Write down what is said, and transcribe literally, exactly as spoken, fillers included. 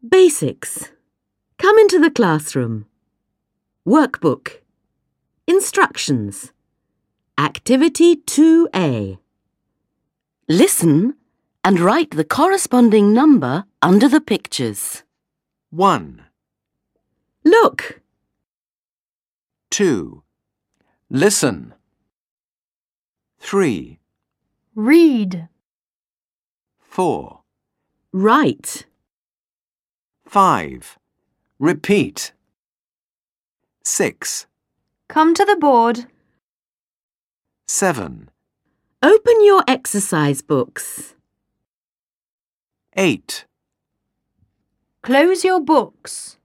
Basics. Come into the classroom. Workbook. Instructions. Activity two A. Listen and write the corresponding number under the pictures. One, Look. two. Listen. Three, Read. four, Write. five. Repeat. Six, Come to the board. seven, Open your exercise books. eight. Close your books.